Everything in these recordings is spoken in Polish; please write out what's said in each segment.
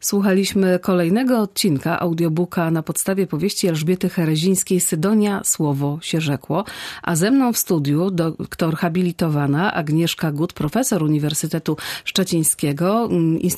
Słuchaliśmy kolejnego odcinka audiobooka na podstawie powieści Elżbiety Herezińskiej Sydonia, słowo się rzekło, a ze mną w studiu doktor habilitowana Agnieszka Gut, profesor Uniwersytetu Szczecińskiego,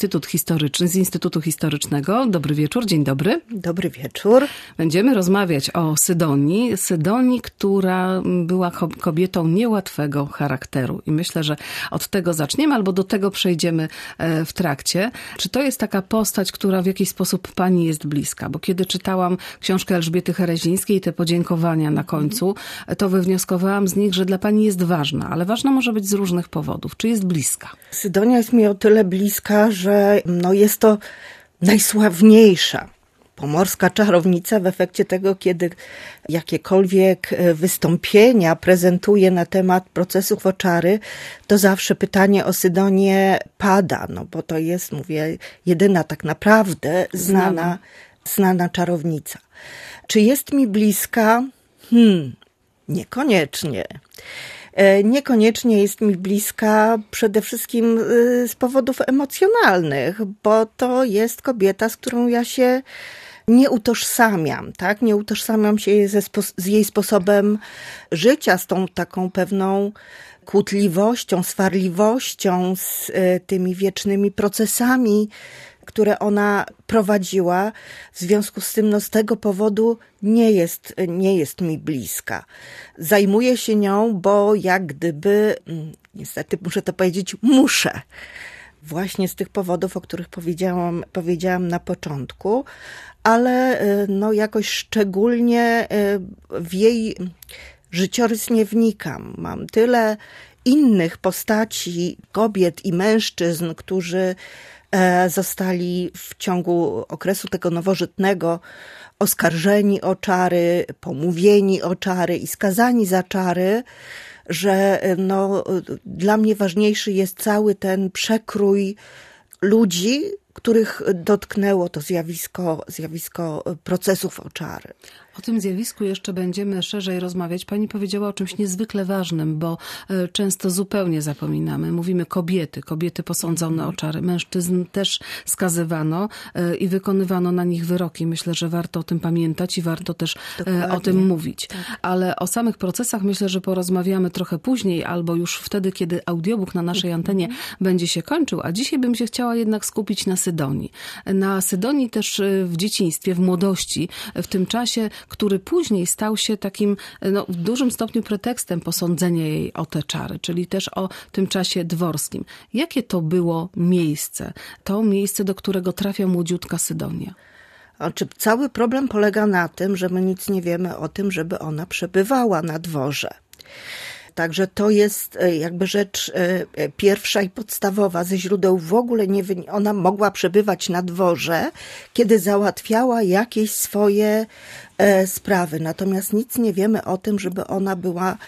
z Instytutu Historycznego. Dobry wieczór, dzień dobry. Dobry wieczór. Będziemy rozmawiać o Sydonii. Sydonii, która była kobietą niełatwego charakteru i myślę, że od tego zaczniemy albo do tego przejdziemy w trakcie. Czy to jest taka postać, która w jakiś sposób pani jest bliska? Bo kiedy czytałam książkę Elżbiety Herezińskiej, te podziękowania na końcu, to wywnioskowałam z nich, że dla pani jest ważna, ale ważna może być z różnych powodów. Czy jest bliska? Sydonia jest mi o tyle bliska, że jest to najsławniejsza pomorska czarownica w efekcie tego, kiedy jakiekolwiek wystąpienia prezentuje na temat procesów o czary, to zawsze pytanie o Sydonię pada, bo to jest, jedyna tak naprawdę znana czarownica. Czy jest mi bliska? Niekoniecznie. Niekoniecznie jest mi bliska przede wszystkim z powodów emocjonalnych, bo to jest kobieta, z którą ja się nie utożsamiam, tak? Nie utożsamiam się z jej sposobem życia, z tą taką pewną kłótliwością, swarliwością, z tymi wiecznymi procesami, które ona prowadziła. W związku z tym, z tego powodu nie jest mi bliska. Zajmuję się nią, bo jak gdyby, niestety muszę to powiedzieć, muszę. Właśnie z tych powodów, o których powiedziałam na początku, ale jakoś szczególnie w jej życiorys nie wnikam. Mam tyle innych postaci, kobiet i mężczyzn, którzy zostali w ciągu okresu tego nowożytnego oskarżeni o czary, pomówieni o czary i skazani za czary, że dla mnie ważniejszy jest cały ten przekrój ludzi, których dotknęło to zjawisko procesów o czary. O tym zjawisku jeszcze będziemy szerzej rozmawiać. Pani powiedziała o czymś niezwykle ważnym, bo często zupełnie zapominamy. Mówimy kobiety posądzone o czary. Mężczyzn też skazywano i wykonywano na nich wyroki. Myślę, że warto o tym pamiętać i warto też o tym mówić. Tak. Ale o samych procesach myślę, że porozmawiamy trochę później albo już wtedy, kiedy audiobook na naszej antenie będzie się kończył. A dzisiaj bym się chciała jednak skupić na Sydonii. Na Sydonii też w dzieciństwie, w młodości, w tym czasie, który później stał się takim w dużym stopniu pretekstem posądzenia jej o te czary, czyli też o tym czasie dworskim. Jakie to było miejsce? To miejsce, do którego trafia młodziutka Sydonia. Cały problem polega na tym, że my nic nie wiemy o tym, żeby ona przebywała na dworze. Także to jest jakby rzecz pierwsza i podstawowa. Ze źródeł w ogóle ona mogła przebywać na dworze, kiedy załatwiała jakieś swoje sprawy. Natomiast nic nie wiemy o tym, żeby ona była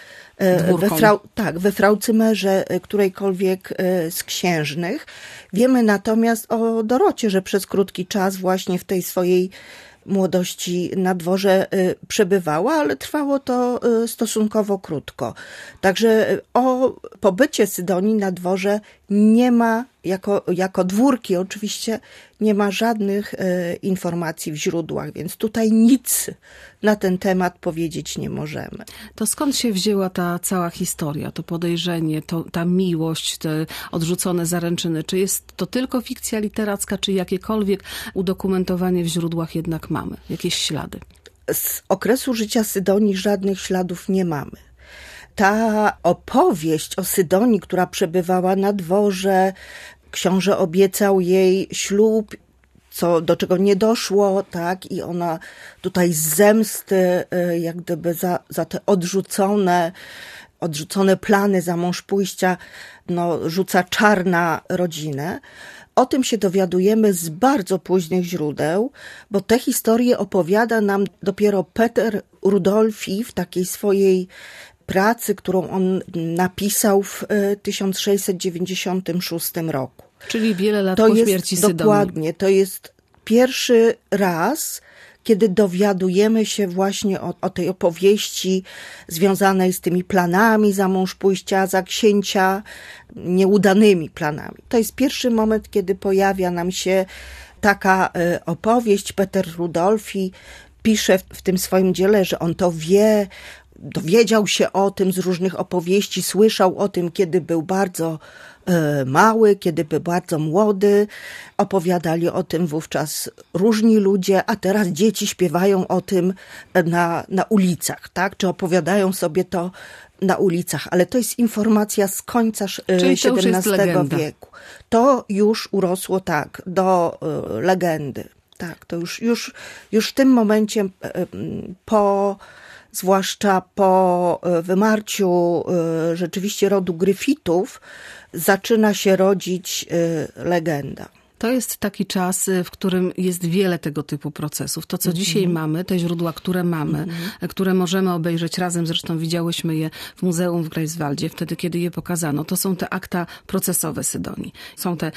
we fraucymerze którejkolwiek z księżnych. Wiemy natomiast o Dorocie, że przez krótki czas właśnie w tej swojej młodości na dworze przebywała, ale trwało to stosunkowo krótko. Także o pobycie Sydonii na dworze nie ma, jako dwórki oczywiście, nie ma żadnych informacji w źródłach, więc tutaj nic na ten temat powiedzieć nie możemy. To skąd się wzięła ta cała historia, to podejrzenie, ta miłość, te odrzucone zaręczyny? Czy jest to tylko fikcja literacka, czy jakiekolwiek udokumentowanie w źródłach jednak mamy? Jakieś ślady? Z okresu życia Sydonii żadnych śladów nie mamy. Ta opowieść o Sydonii, która przebywała na dworze, książę obiecał jej ślub, do czego nie doszło, tak, i ona tutaj z zemsty, jak gdyby za te odrzucone plany za mąż pójścia, rzuca czar na rodzinę. O tym się dowiadujemy z bardzo późnych źródeł, bo te historie opowiada nam dopiero Peter Rudolfi w takiej swojej pracy, którą on napisał w 1696 roku. Czyli wiele lat po śmierci Sydonii. Dokładnie, to jest pierwszy raz, kiedy dowiadujemy się właśnie o tej opowieści związanej z tymi planami za mąż pójścia za księcia, nieudanymi planami. To jest pierwszy moment, kiedy pojawia nam się taka opowieść. Peter Rudolfi pisze w tym swoim dziele, że on to wie, dowiedział się o tym z różnych opowieści, słyszał o tym, kiedy był bardzo mały, kiedy był bardzo młody. Opowiadali o tym wówczas różni ludzie, a teraz dzieci śpiewają o tym na ulicach, tak? Czy opowiadają sobie to na ulicach, ale to jest informacja z końca XVII wieku. To już urosło tak do legendy. Tak, to już w tym momencie zwłaszcza po wymarciu rzeczywiście rodu Gryfitów zaczyna się rodzić legenda. To jest taki czas, w którym jest wiele tego typu procesów. To, co dzisiaj mamy, te źródła, które mamy, które możemy obejrzeć razem, zresztą widziałyśmy je w muzeum w Greifswaldzie, wtedy, kiedy je pokazano, to są te akta procesowe Sydonii. Są te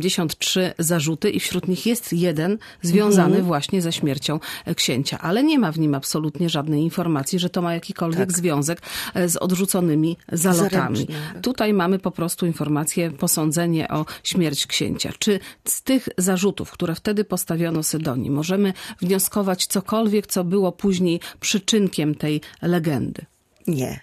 73 zarzuty i wśród nich jest jeden związany właśnie ze śmiercią księcia, ale nie ma w nim absolutnie żadnej informacji, że to ma jakikolwiek związek z odrzuconymi zalotami. Tutaj mamy po prostu informację, posądzenie o śmierć księcia. Czy z tych zarzutów, które wtedy postawiono Sydonii, możemy wnioskować cokolwiek, co było później przyczynkiem tej legendy? Nie.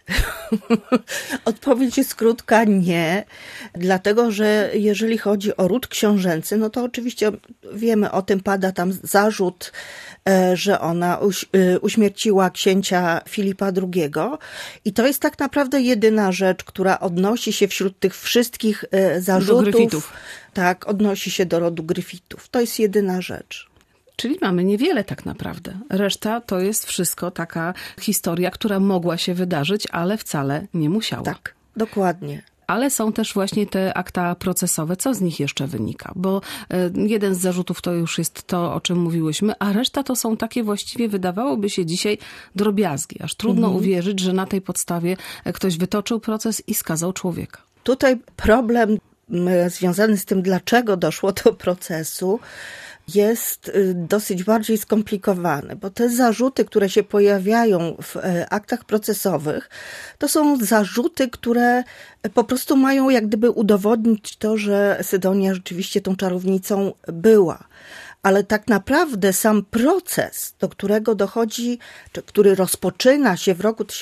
Odpowiedź jest krótka, nie. Dlatego, że jeżeli chodzi o ród książęcy, no to oczywiście wiemy o tym, pada tam zarzut, że ona uśmierciła księcia Filipa II. I to jest tak naprawdę jedyna rzecz, która odnosi się wśród tych wszystkich zarzutów. Do Gryfitów. Tak, odnosi się do rodu Gryfitów. To jest jedyna rzecz. Czyli mamy niewiele tak naprawdę. Reszta to jest wszystko taka historia, która mogła się wydarzyć, ale wcale nie musiała. Tak, dokładnie. Ale są też właśnie te akta procesowe. Co z nich jeszcze wynika? Bo jeden z zarzutów to już jest to, o czym mówiłyśmy, a reszta to są takie właściwie, wydawałoby się dzisiaj, drobiazgi. Aż trudno uwierzyć, że na tej podstawie ktoś wytoczył proces i skazał człowieka. Tutaj problem związany z tym, dlaczego doszło do procesu, jest dosyć bardziej skomplikowany, bo te zarzuty, które się pojawiają w aktach procesowych, to są zarzuty, które po prostu mają jak gdyby udowodnić to, że Sydonia rzeczywiście tą czarownicą była. Ale tak naprawdę sam proces, do którego dochodzi, czy który rozpoczyna się w roku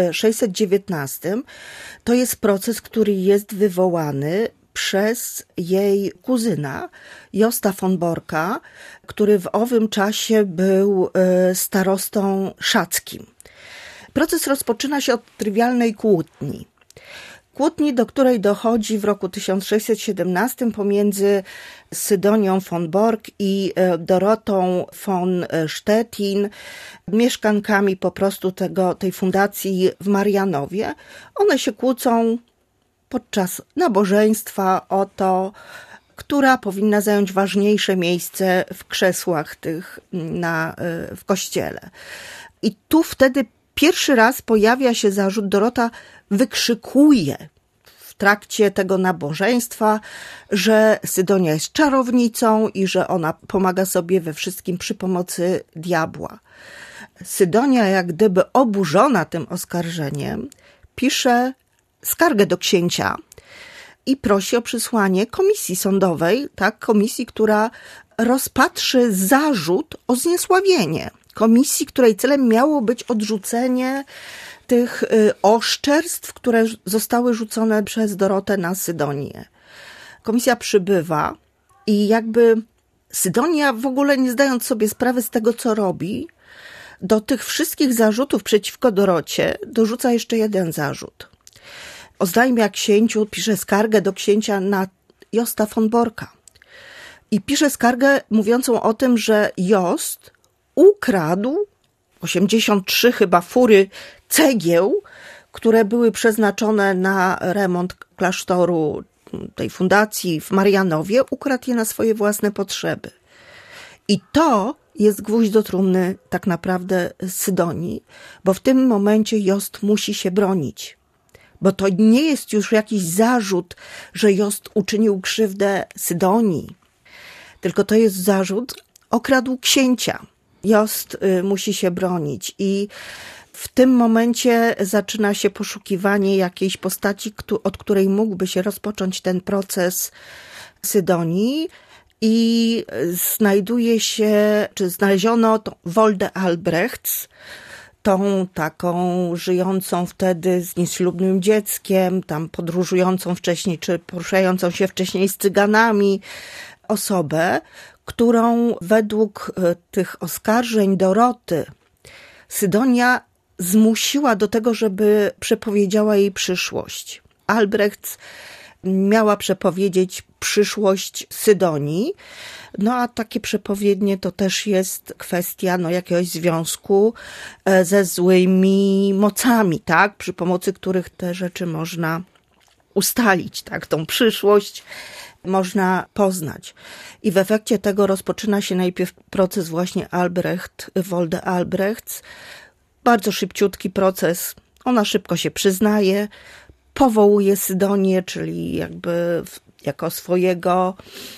1619, to jest proces, który jest wywołany przez jej kuzyna, Josta von Borka, który w owym czasie był starostą szackim. Proces rozpoczyna się od trywialnej kłótni. Kłótni, do której dochodzi w roku 1617 pomiędzy Sydonią von Bork i Dorotą von Stettin, mieszkankami po prostu tej fundacji w Marianowie. One się kłócą podczas nabożeństwa o to, która powinna zająć ważniejsze miejsce w krzesłach tych w kościele. I tu wtedy pierwszy raz pojawia się zarzut, Dorota wykrzykuje w trakcie tego nabożeństwa, że Sydonia jest czarownicą i że ona pomaga sobie we wszystkim przy pomocy diabła. Sydonia, jak gdyby oburzona tym oskarżeniem, pisze skargę do księcia i prosi o przysłanie komisji sądowej, tak, komisji, która rozpatrzy zarzut o zniesławienie. Komisji, której celem miało być odrzucenie tych oszczerstw, które zostały rzucone przez Dorotę na Sydonię. Komisja przybywa i jakby Sydonia, w ogóle nie zdając sobie sprawy z tego, co robi, do tych wszystkich zarzutów przeciwko Dorocie dorzuca jeszcze jeden zarzut. Oznajmia księciu, pisze skargę do księcia na Josta von Borka. I pisze skargę mówiącą o tym, że Jost ukradł 83 chyba fury cegieł, które były przeznaczone na remont klasztoru tej fundacji w Marianowie, ukradł je na swoje własne potrzeby. I to jest gwóźdź do trumny tak naprawdę Sydonii, bo w tym momencie Jost musi się bronić. Bo to nie jest już jakiś zarzut, że Jost uczynił krzywdę Sydonii, tylko to jest zarzut, okradł księcia. Jost musi się bronić i w tym momencie zaczyna się poszukiwanie jakiejś postaci, od której mógłby się rozpocząć ten proces Sydonii. i znaleziono Woldę Albrechts, tą taką żyjącą wtedy z nieślubnym dzieckiem, tam podróżującą wcześniej, czy poruszającą się wcześniej z Cyganami osobę, którą według tych oskarżeń Doroty Sydonia zmusiła do tego, żeby przepowiedziała jej przyszłość. Albrecht miała przepowiedzieć przyszłość Sydonii, no a takie przepowiednie to też jest kwestia jakiegoś związku ze złymi mocami, tak? Przy pomocy których te rzeczy można ustalić, tak? Tą przyszłość można poznać. I w efekcie tego rozpoczyna się najpierw proces właśnie Wolde Albrechts. Bardzo szybciutki proces. Ona szybko się przyznaje, powołuje Sydonię, czyli jakby jako swojego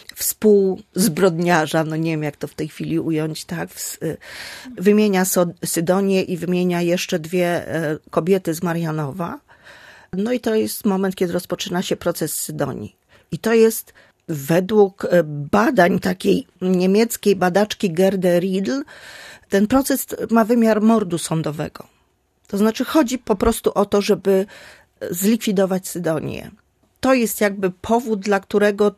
współzbrodniarza, nie wiem jak to w tej chwili ująć, tak? Wymienia Sydonię i wymienia jeszcze 2 kobiety z Marianowa. No i to jest moment, kiedy rozpoczyna się proces Sydonii. I to jest według badań takiej niemieckiej badaczki Gerdy Riedl, ten proces ma wymiar mordu sądowego. To znaczy chodzi po prostu o to, żeby zlikwidować Sydonię. To jest jakby powód, dla którego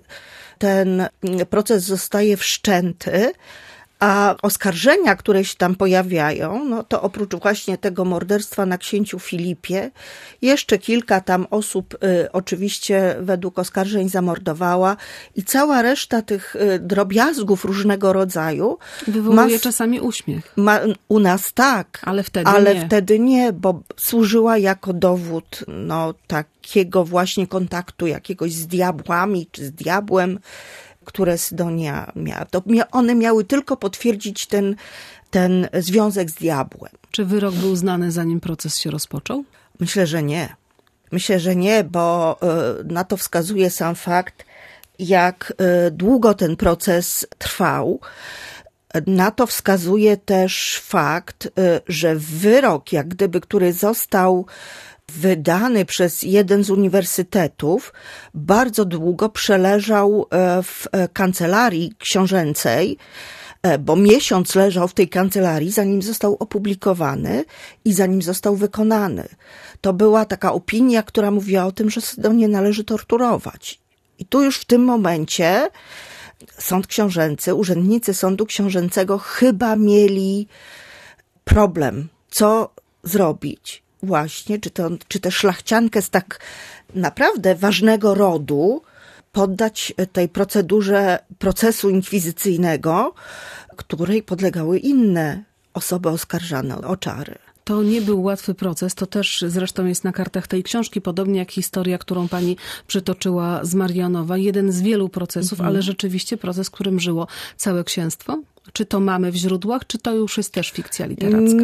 ten proces zostaje wszczęty, a oskarżenia, które się tam pojawiają, to oprócz właśnie tego morderstwa na księciu Filipie, jeszcze kilka tam osób oczywiście według oskarżeń zamordowała i cała reszta tych drobiazgów różnego rodzaju wywołuje czasami uśmiech. U nas tak, ale wtedy nie, bo służyła jako dowód takiego właśnie kontaktu jakiegoś z diabłami czy z diabłem, które Sydonia miała. One miały tylko potwierdzić ten związek z diabłem. Czy wyrok był znany, zanim proces się rozpoczął? Myślę, że nie. Myślę, że nie, bo na to wskazuje sam fakt, jak długo ten proces trwał. Na to wskazuje też fakt, że wyrok, jak gdyby, który został wydany przez jeden z uniwersytetów, bardzo długo przeleżał w kancelarii książęcej, bo miesiąc leżał w tej kancelarii, zanim został opublikowany i zanim został wykonany. To była taka opinia, która mówiła o tym, że Sydonię należy torturować. I tu już w tym momencie sąd książęcy, urzędnicy sądu książęcego chyba problem, co zrobić. Właśnie, czy tę szlachciankę z tak naprawdę ważnego rodu poddać tej procedurze procesu inkwizycyjnego, której podlegały inne osoby oskarżane o czary. To nie był łatwy proces, to też zresztą jest na kartach tej książki, podobnie jak historia, którą pani przytoczyła z Marianowa. Jeden z wielu procesów, ale rzeczywiście proces, którym żyło całe księstwo. Czy to mamy w źródłach, czy to już jest też fikcja literacka?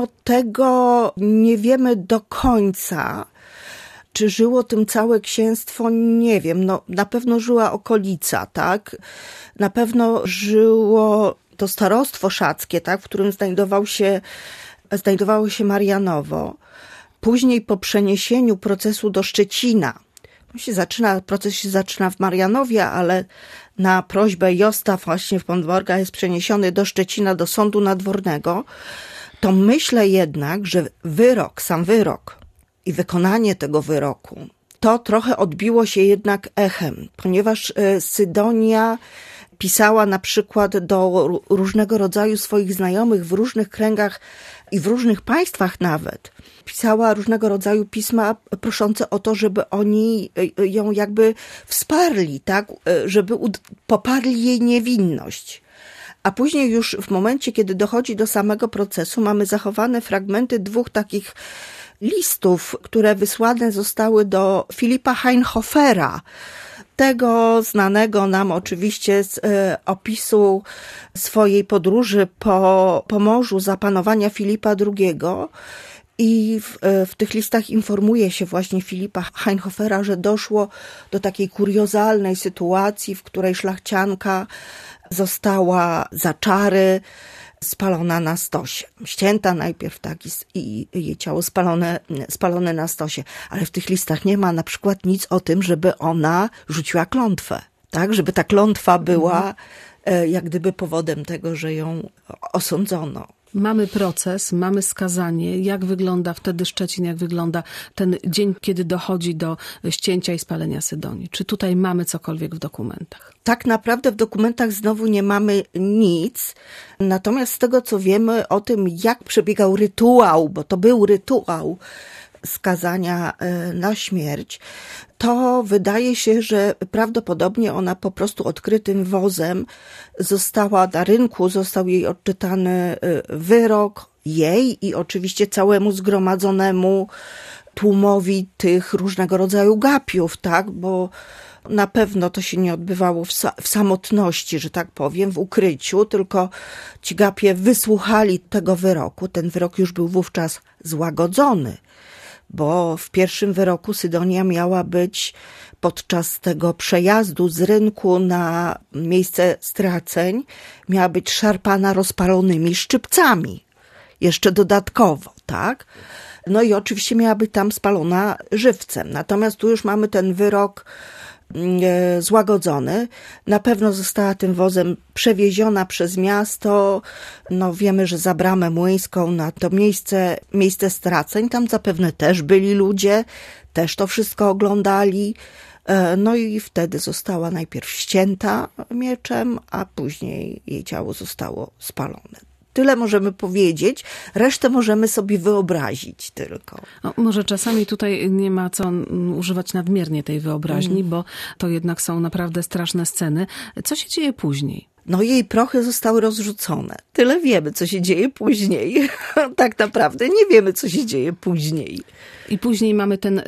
Tego nie wiemy do końca. Czy żyło tym całe księstwo? Nie wiem. Na pewno żyła okolica, tak? Na pewno żyło to starostwo szackie, tak? W którym znajdowało się Marianowo. Później po przeniesieniu procesu do Szczecina, proces się zaczyna w Marianowie, ale na prośbę Josta właśnie von Borga jest przeniesiony do Szczecina, do sądu nadwornego, to myślę jednak, że sam wyrok i wykonanie tego wyroku, to trochę odbiło się jednak echem, ponieważ Sydonia pisała na przykład do różnego rodzaju swoich znajomych w różnych kręgach i w różnych państwach nawet. Pisała różnego rodzaju pisma proszące o to, żeby oni ją jakby wsparli, tak? Żeby poparli jej niewinność. A później już w momencie, kiedy dochodzi do samego procesu, mamy zachowane fragmenty 2 takich listów, które wysłane zostały do Filipa Hainhofera, tego znanego nam oczywiście z opisu swojej podróży po morzu za panowania Filipa II. I w tych listach informuje się właśnie Filipa Hainhofera, że doszło do takiej kuriozalnej sytuacji, w której szlachcianka została za czary spalona na stosie. Ścięta najpierw, tak, i jej ciało spalone na stosie. Ale w tych listach nie ma na przykład nic o tym, żeby ona rzuciła klątwę. tak, żeby ta klątwa była jak gdyby powodem tego, że ją osądzono. Mamy proces, mamy skazanie. Jak wygląda wtedy Szczecin, jak wygląda ten dzień, kiedy dochodzi do ścięcia i spalenia Sydonii? Czy tutaj mamy cokolwiek w dokumentach? Tak naprawdę w dokumentach znowu nie mamy nic. Natomiast z tego, co wiemy o tym, jak przebiegał rytuał, bo to był rytuał skazania na śmierć, to wydaje się, że prawdopodobnie ona po prostu odkrytym wozem została na rynku, został jej odczytany wyrok jej i oczywiście całemu zgromadzonemu tłumowi tych różnego rodzaju gapiów, tak, bo na pewno to się nie odbywało w samotności, że tak powiem, w ukryciu, tylko ci gapie wysłuchali tego wyroku. Ten wyrok już był wówczas złagodzony, bo w pierwszym wyroku Sydonia miała być podczas tego przejazdu z rynku na miejsce straceń, miała być szarpana rozpalonymi szczypcami. Jeszcze dodatkowo, tak? No i oczywiście miała być tam spalona żywcem. Natomiast tu już mamy ten wyrok złagodzony. Na pewno została tym wozem przewieziona przez miasto. No wiemy, że za Bramę Młyńską na to miejsce straceń. Tam zapewne też byli ludzie, też to wszystko oglądali. No i wtedy została najpierw ścięta mieczem, a później jej ciało zostało spalone. Tyle możemy powiedzieć, resztę możemy sobie wyobrazić tylko. No, może czasami tutaj nie ma co używać nadmiernie tej wyobraźni, bo to jednak są naprawdę straszne sceny. Co się dzieje później? No jej prochy zostały rozrzucone. Tyle wiemy, co się dzieje później. Tak naprawdę nie wiemy, co się dzieje później. I później mamy ten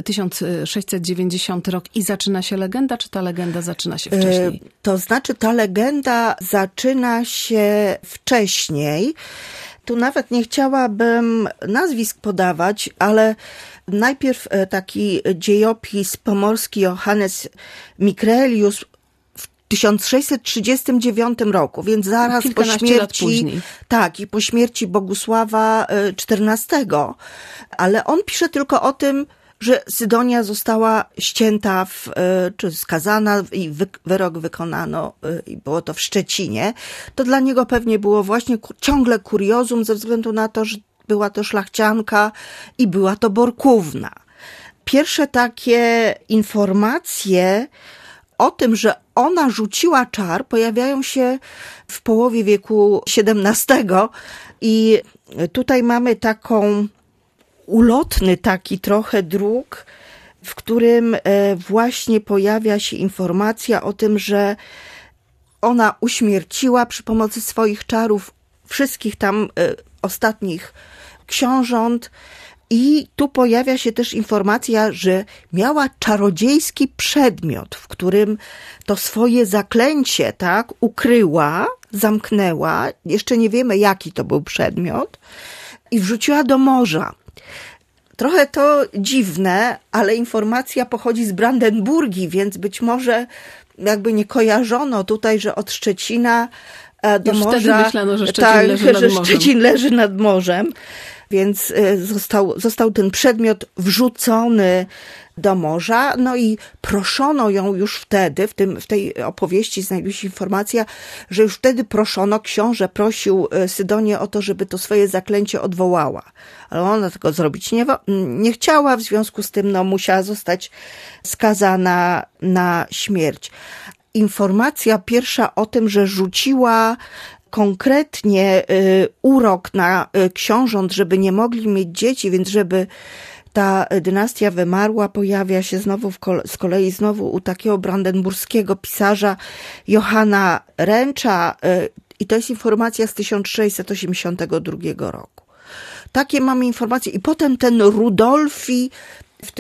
1690 rok i zaczyna się legenda, czy ta legenda zaczyna się wcześniej? To znaczy ta legenda zaczyna się wcześniej. Tu nawet nie chciałabym nazwisk podawać, ale najpierw taki dziejopis pomorski Johannes Mikrelius w 1639 roku, więc zaraz po śmierci, tak, i po śmierci Bogusława XIV, ale on pisze tylko o tym, że Sydonia została ścięta, czy skazana i wyrok wykonano, i było to w Szczecinie. To dla niego pewnie było właśnie ciągle kuriozum ze względu na to, że była to szlachcianka i była to Borkówna. Pierwsze takie informacje o tym, że ona rzuciła czar, pojawiają się w połowie wieku XVII i tutaj mamy ulotny taki trochę druk, w którym właśnie pojawia się informacja o tym, że ona uśmierciła przy pomocy swoich czarów wszystkich tam ostatnich książąt. I tu pojawia się też informacja, że miała czarodziejski przedmiot, w którym to swoje zaklęcie, tak, ukryła, zamknęła. Jeszcze nie wiemy, jaki to był przedmiot. I wrzuciła do morza. Trochę to dziwne, ale informacja pochodzi z Brandenburgii, więc być może jakby nie kojarzono tutaj, że od Szczecina do już morza. Wtedy myślano, że Szczecin leży nad morzem. Szczecin leży nad morzem. Więc został ten przedmiot wrzucony do morza, no i proszono ją już wtedy, w tej opowieści znajduje się informacja, że już wtedy książę prosił Sydonię o to, żeby to swoje zaklęcie odwołała. Ale ona tego zrobić nie chciała, w związku z tym musiała zostać skazana na śmierć. Informacja pierwsza o tym, że rzuciła konkretnie urok na książąt, żeby nie mogli mieć dzieci, więc żeby ta dynastia wymarła, pojawia się z kolei u takiego brandenburskiego pisarza Johanna Ręcza i to jest informacja z 1682 roku. Takie mamy informacje i potem ten Rudolfi w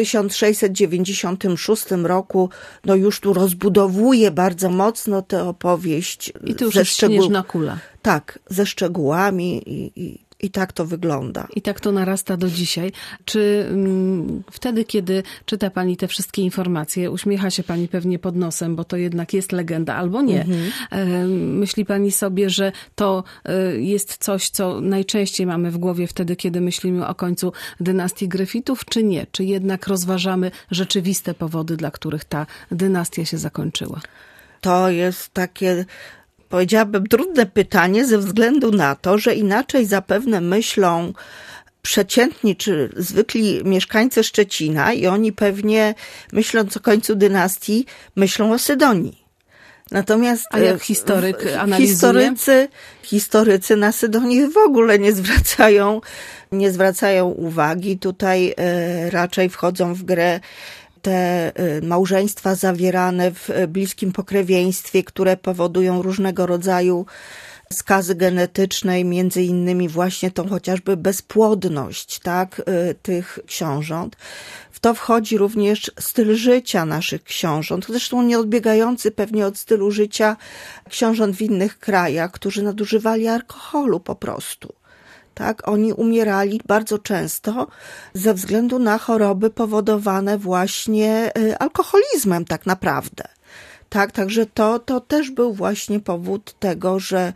1696 roku, już tu rozbudowuje bardzo mocno tę opowieść. I to już jest Śnieżna kula. Tak, ze szczegółami i tak to wygląda. I tak to narasta do dzisiaj. Czy wtedy, kiedy czyta pani te wszystkie informacje, uśmiecha się pani pewnie pod nosem, bo to jednak jest legenda, albo nie. Myśli pani sobie, że to jest coś, co najczęściej mamy w głowie wtedy, kiedy myślimy o końcu dynastii Gryfitów, czy nie? Czy jednak rozważamy rzeczywiste powody, dla których ta dynastia się zakończyła? To jest takie, powiedziałabym, trudne pytanie ze względu na to, że inaczej zapewne myślą przeciętni czy zwykli mieszkańcy Szczecina i oni pewnie, myśląc o końcu dynastii, myślą o Sydonii. Natomiast a jak historyk analizuje? Historycy na Sydonię w ogóle nie zwracają uwagi. Tutaj raczej wchodzą w grę te małżeństwa zawierane w bliskim pokrewieństwie, które powodują różnego rodzaju skazy genetycznej, między innymi właśnie tą chociażby bezpłodność, tak, tych książąt. W to wchodzi również styl życia naszych książąt, zresztą nie odbiegający pewnie od stylu życia książąt w innych krajach, którzy nadużywali alkoholu po prostu. Tak, oni umierali bardzo często ze względu na choroby powodowane właśnie alkoholizmem tak naprawdę. Tak, także to też był właśnie powód tego, że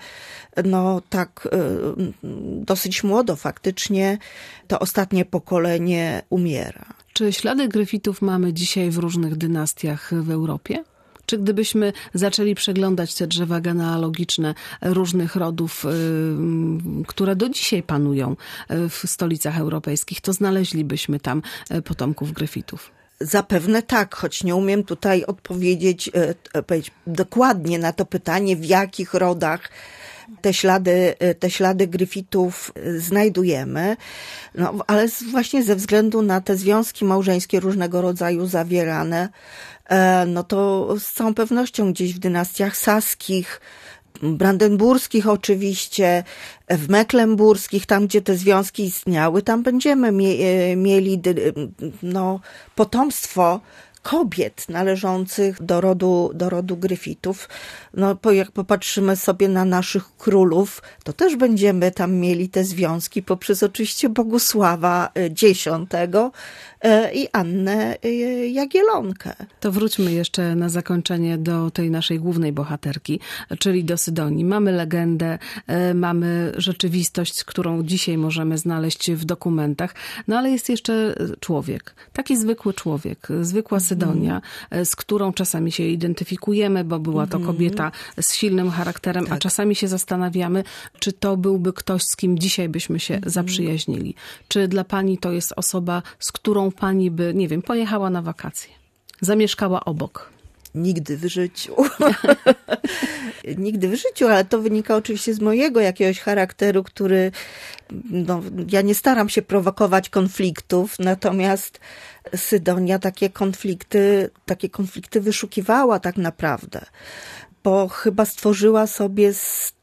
dosyć młodo faktycznie to ostatnie pokolenie umiera. Czy ślady Gryfitów mamy dzisiaj w różnych dynastiach w Europie? Czy gdybyśmy zaczęli przeglądać te drzewa genealogiczne różnych rodów, które do dzisiaj panują w stolicach europejskich, to znaleźlibyśmy tam potomków Gryfitów? Zapewne tak, choć nie umiem tutaj odpowiedzieć dokładnie na to pytanie, w jakich rodach te ślady Gryfitów znajdujemy, ale właśnie ze względu na te związki małżeńskie różnego rodzaju zawierane, to z całą pewnością gdzieś w dynastiach saskich, brandenburskich oczywiście, w mecklenburskich, tam gdzie te związki istniały, tam będziemy mieli potomstwo kobiet należących do rodu Gryfitów. Jak popatrzymy sobie na naszych królów, to też będziemy tam mieli te związki poprzez oczywiście Bogusława X i Annę Jagiellonkę. To wróćmy jeszcze na zakończenie do tej naszej głównej bohaterki, czyli do Sydonii. Mamy legendę, mamy rzeczywistość, którą dzisiaj możemy znaleźć w dokumentach, ale jest jeszcze człowiek. Taki zwykły człowiek, zwykła Sydonia, z którą czasami się identyfikujemy, bo była to kobieta z silnym charakterem, tak. A czasami się zastanawiamy, czy to byłby ktoś, z kim dzisiaj byśmy się zaprzyjaźnili. Czy dla pani to jest osoba, z którą pani by, nie wiem, pojechała na wakacje, zamieszkała obok? Nigdy w życiu. Nigdy w życiu, ale to wynika oczywiście z mojego jakiegoś charakteru, który, ja nie staram się prowokować konfliktów, natomiast Sydonia takie konflikty wyszukiwała tak naprawdę, bo chyba stworzyła sobie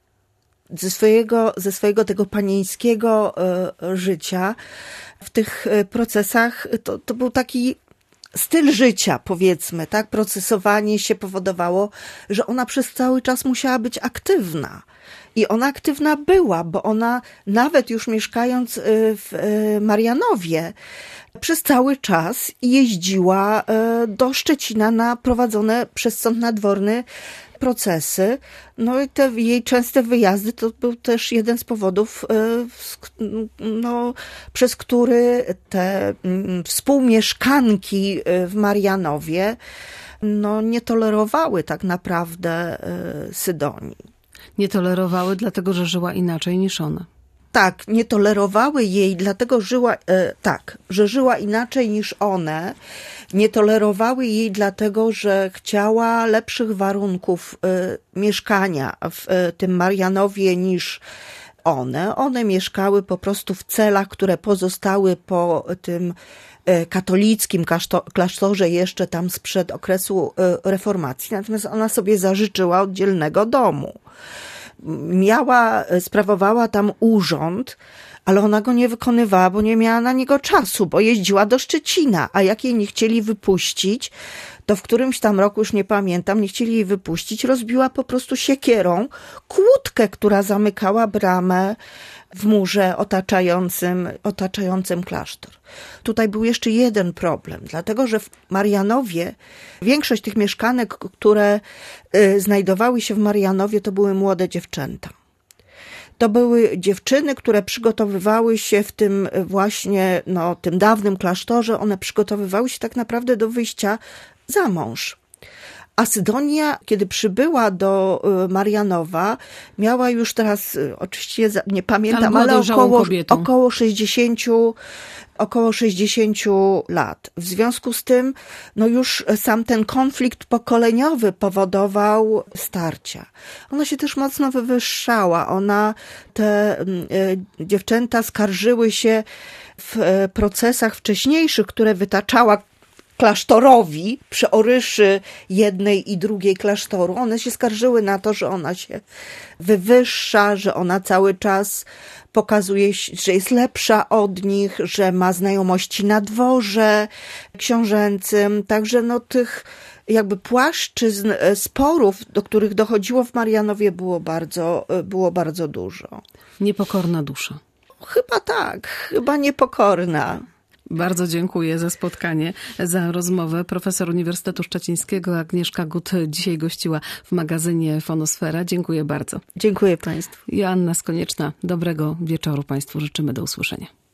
ze swojego tego panieńskiego życia w tych procesach, to był taki styl życia, powiedzmy, tak? Procesowanie się powodowało, że ona przez cały czas musiała być aktywna. I ona aktywna była, bo ona nawet już mieszkając w Marianowie, przez cały czas jeździła do Szczecina na prowadzone przez sąd nadworny procesy. I te jej częste wyjazdy to był też jeden z powodów, przez który te współmieszkanki w Marianowie nie tolerowały tak naprawdę Sydonii. Nie tolerowały, dlatego że żyła inaczej niż ona. Tak, nie tolerowały jej, dlatego że żyła inaczej niż one. Nie tolerowały jej, dlatego że chciała lepszych warunków mieszkania w tym Marianowie niż one. One mieszkały po prostu w celach, które pozostały po tym katolickim klasztorze jeszcze tam sprzed okresu reformacji. Natomiast ona sobie zażyczyła oddzielnego domu. Sprawowała tam urząd, ale ona go nie wykonywała, bo nie miała na niego czasu, bo jeździła do Szczecina, a jak jej nie chcieli wypuścić, to w którymś tam roku, już nie pamiętam, nie chcieli jej wypuścić, rozbiła po prostu siekierą kłódkę, która zamykała bramę w murze otaczającym klasztor. Tutaj był jeszcze jeden problem, dlatego że w Marianowie większość tych mieszkanek, które znajdowały się w Marianowie, to były młode dziewczęta. To były dziewczyny, które przygotowywały się w tym właśnie, tym dawnym klasztorze, one przygotowywały się tak naprawdę do wyjścia za mąż. A Sydonia, kiedy przybyła do Marianowa, miała już teraz, oczywiście nie pamiętam, ale około 60 lat. W związku z tym, już sam ten konflikt pokoleniowy powodował starcia. Ona się też mocno wywyższała. Te dziewczęta skarżyły się w procesach wcześniejszych, które wytaczała klasztorowi, przy oryszy jednej i drugiej klasztoru. One się skarżyły na to, że ona się wywyższa, że ona cały czas pokazuje, że jest lepsza od nich, że ma znajomości na dworze książęcym. Także tych jakby płaszczyzn sporów, do których dochodziło w Marianowie, było bardzo dużo. Niepokorna dusza. Chyba tak, chyba niepokorna. Bardzo dziękuję za spotkanie, za rozmowę. Profesor Uniwersytetu Szczecińskiego Agnieszka Gut dzisiaj gościła w magazynie Fonosfera. Dziękuję bardzo. Dziękuję Państwu. Joanna Skonieczna. Dobrego wieczoru Państwu życzymy. Do usłyszenia.